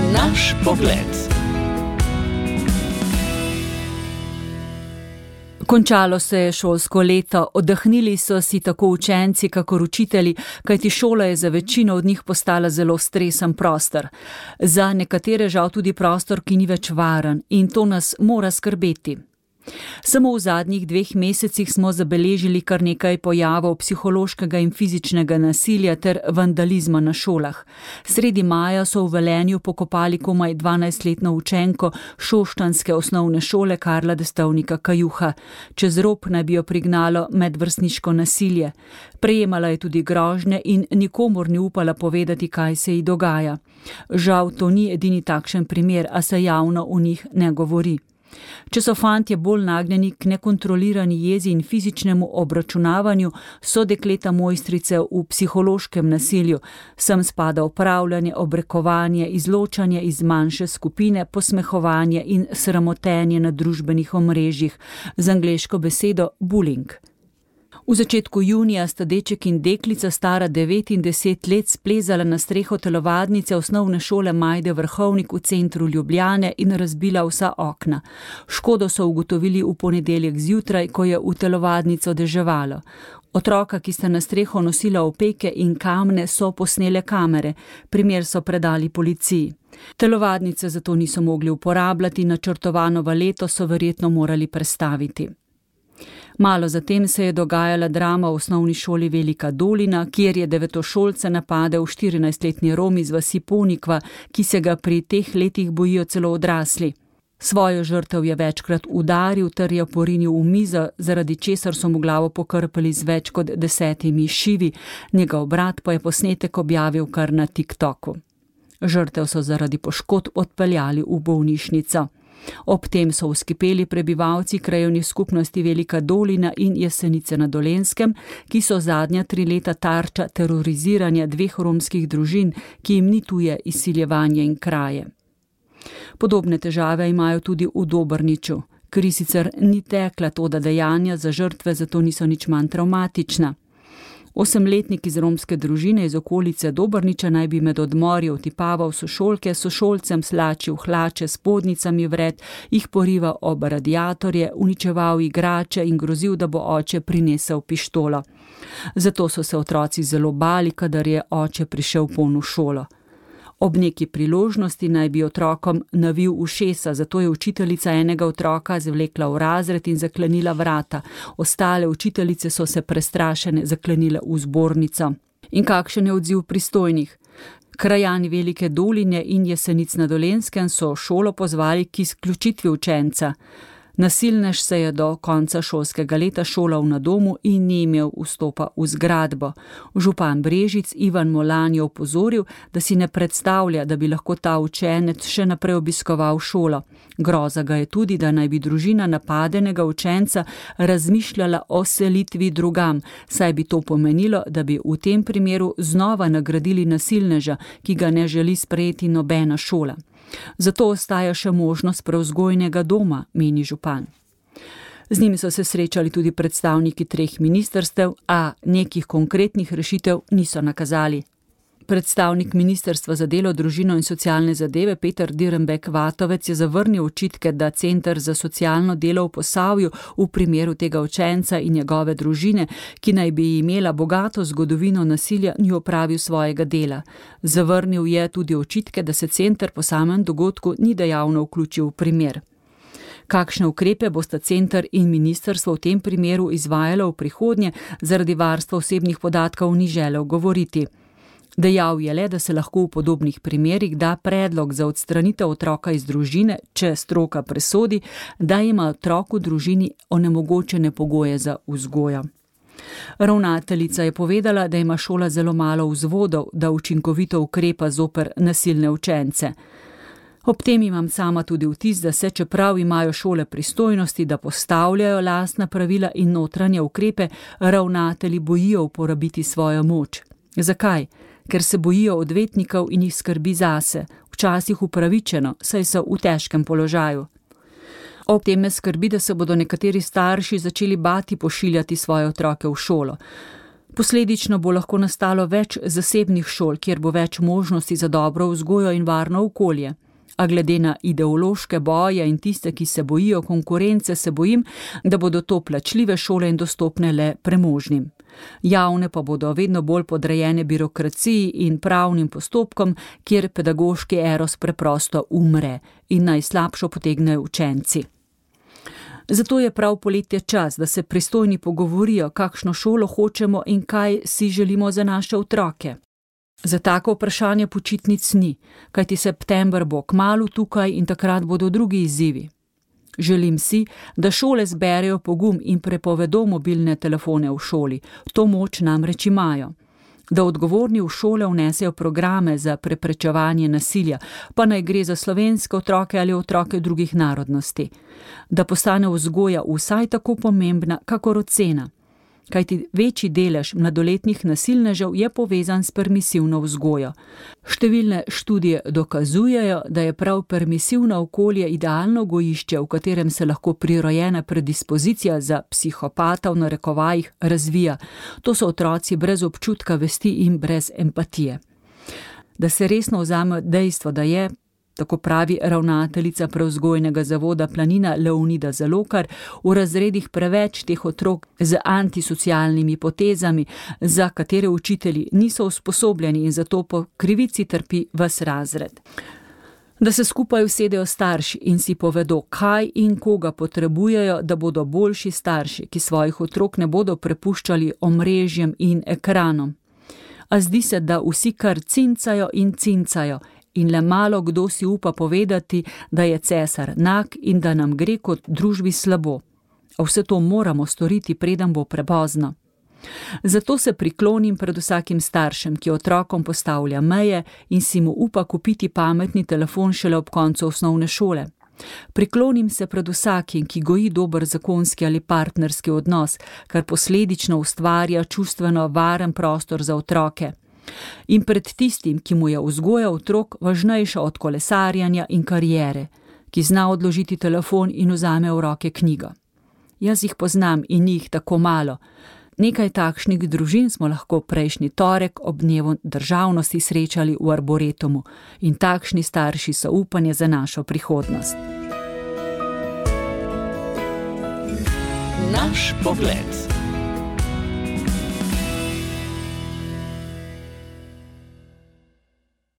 Naš pogled. Končalo se je šolsko leto, oddahnili so si tako učenci kakor učitelji, kajti šola je za večino od njih postala zelo stresen prostor. Za nekatere žal tudi prostor, ki ni več varen, in to nas mora skrbeti. Samo v zadnjih 2 mesecih smo zabeležili kar nekaj pojavov psihološkega in fizičnega nasilja ter vandalizma na šolah. Sredi maja so v Velenju pokopali komaj 12-letno učenko šoštanske osnovne šole Karla Destovnika Kajuha. Čez rob naj bi jo prignalo medvrstniško nasilje. Prejemala je tudi grožnje in nikomur ni upala povedati, kaj se ji dogaja. Žal to ni edini takšen primer, a se javno o njih ne govori. Če so fantje bolj nagnjeni k nekontrolirani jezi in fizičnemu obračunavanju, so dekleta mojstrice v psihološkem nasilju. Sem spada upravljanje, obrekovanje, izločanje iz manjše skupine, posmehovanje in sramotenje na družbenih omrežjih, z angleško besedo bullying. V začetku junija sta deček in deklica stara 9 in 10 let splezala na streho telovadnice osnovne šole Majde Vrhovnik v centru Ljubljane in razbila vsa okna. Škodo so ugotovili v ponedeljek zjutraj, ko je v telovadnico deževalo. Otroka, ki sta na streho nosila opeke in kamne, so posnele kamere. Primer so predali policiji. Telovadnice zato niso mogli uporabljati, načrtovano valeto so verjetno morali prestaviti. Malo zatem se je dogajala drama v osnovni šoli Velika Dolina, kjer je devetošolca napadel 14-letni Rom iz vasi Ponikva, ki se ga pri teh letih bojijo celo odrasli. Svojo žrtev je večkrat udaril ter jo porinil v mizo, zaradi česar so mu glavo pokrpali z več kot 10 šivi, njegov brat pa je posnetek objavil kar na TikToku. Žrtev so zaradi poškodb odpeljali v bolnišnico. Ob tem so vzkipeli prebivalci krajevnih skupnosti Velika Dolina in Jesenice na Dolenjskem, ki so zadnja 3 leta tarča teroriziranja 2 romskih družin, ki jim ni tuje izsiljevanje in kraje. Podobne težave imajo tudi v Dobrniču. Kri sicer ni tekla, toda dejanja za žrtve zato niso nič manj travmatična. 8-letnik iz romske družine iz okolice Dobrniča naj bi med odmori otipaval sošolke, sošolcem slačil hlače s spodnicami vred, jih porival ob radiatorje, uničeval igrače in grozil, da bo oče prinesel pištolo. Zato so se otroci zelo bali, kadar je oče prišel poln v šolo. Ob neki priložnosti naj bi otrokom navil ušesa, zato je učiteljica enega otroka zvlekla v razred in zaklenila vrata. Ostale učiteljice so se prestrašene zaklenile v zbornico. In kakšen je odziv pristojnih? Krajani Velike Doline in Jesenic na Dolenjskem so šolo pozvali k izključitvi učenca. Nasilnež se je do konca šolskega leta šolal na domu in ni imel vstopa v zgradbo. Župan Brežic Ivan Molan je opozoril, da si ne predstavlja, da bi lahko ta učenec še naprej obiskoval šolo. Groza ga je tudi, da naj bi družina napadenega učenca razmišljala o selitvi drugam, saj bi to pomenilo, da bi v tem primeru znova nagradili nasilneža, ki ga ne želi sprejeti nobena šola. Zato ostaja še možnost prevzgojnega doma, meni župan. Z njimi so se srečali tudi predstavniki 3 ministrstev, a nekih konkretnih rešitev niso nakazali. Predstavnik Ministrstva za delo, družino in socialne zadeve Peter Direnbeck-Vatovec je zavrnil očitke, da Center za socialno delo v Posavju v primeru tega učenca in njegove družine, ki naj bi imela bogato zgodovino nasilja, ni opravil svojega dela. Zavrnil je tudi očitke, da se center po samem dogodku ni dejavno vključil v primer. Kakšne ukrepe bosta center in ministrstvo v tem primeru izvajalo v prihodnje, zaradi varstva osebnih podatkov ni želel govoriti. Dejal je le, da se lahko v podobnih primerih da predlog za odstranitev otroka iz družine, če stroka presodi, da ima otrok v družini onemogočene pogoje za vzgojo. Ravnateljica je povedala, da ima šola zelo malo vzvodov, da učinkovito ukrepa zoper nasilne učence. Ob tem imam sama tudi vtis, da se, čeprav imajo šole pristojnosti, da postavljajo lastna pravila in notranje ukrepe, ravnatelji bojijo uporabiti svojo moč. Zakaj? Ker se bojijo odvetnikov in jih skrbi zase, včasih upravičeno, saj so v težkem položaju. Ob tem me skrbi, da se bodo nekateri starši začeli bati pošiljati svoje otroke v šolo. Posledično bo lahko nastalo več zasebnih šol, kjer bo več možnosti za dobro vzgojo in varno okolje. A glede na ideološke boje in tiste, ki se bojijo konkurence, se bojim, da bodo to plačljive šole in dostopne le premožnim. Javne pa bodo vedno bolj podrejene birokraciji in pravnim postopkom, kjer pedagoški eros preprosto umre in najslabšo potegnejo učenci. Zato je prav poletje čas, da se pristojni pogovorijo, kakšno šolo hočemo in kaj si želimo za naše otroke. Za tako vprašanje počitnic ni, kajti september bo kmalu tukaj in takrat bodo drugi izzivi. Želim si, da šole zberejo pogum in prepovedo mobilne telefone v šoli, to moč namreč imajo. Da odgovorni v šole vnesejo programe za preprečevanje nasilja, pa naj gre za slovenske otroke ali otroke drugih narodnosti. Da postane vzgoja vsaj tako pomembna, kakor ocena. Kajti večji delež mladoletnih nasilnežev je povezan s permisivno vzgojo. Številne študije dokazujejo, da je prav permisivno okolje idealno gojišče, v katerem se lahko prirojena predispozicija za psihopata v narekovajih razvija. To so otroci brez občutka vesti in brez empatije. Da se resno vzame dejstvo, da je, tako pravi ravnateljica Prevzgojnega zavoda Planina Leonida Zalokar, v razredih preveč teh otrok z antisocialnimi potezami, za katere učitelji niso usposobljeni in zato po krivici trpi ves razred. Da se skupaj usedejo starši in si povedo, kaj in koga potrebujejo, da bodo boljši starši, ki svojih otrok ne bodo prepuščali omrežjem in ekranom. A zdi se, da vsi kar cincajo in cincajo, in le malo kdo si upa povedati, da je cesar nag in da nam gre kot družbi slabo. A vse to moramo storiti, preden bo prepozno. Zato se priklonim pred vsakim staršem, ki otrokom postavlja meje in si mu upa kupiti pametni telefon šele ob koncu osnovne šole. Priklonim se pred vsakim, ki goji dober zakonski ali partnerski odnos, kar posledično ustvarja čustveno varen prostor za otroke. In pred tistim, ki mu je vzgoja otrok važnejša od kolesarjanja in kariere, ki zna odložiti telefon in vzame v roke knjigo. Jaz jih poznam in jih tako malo. Nekaj takšnih družin smo lahko prejšnji torek ob dnevu državnosti srečali v Arboretumu in takšni starši so upanje za našo prihodnost. Naš pogled.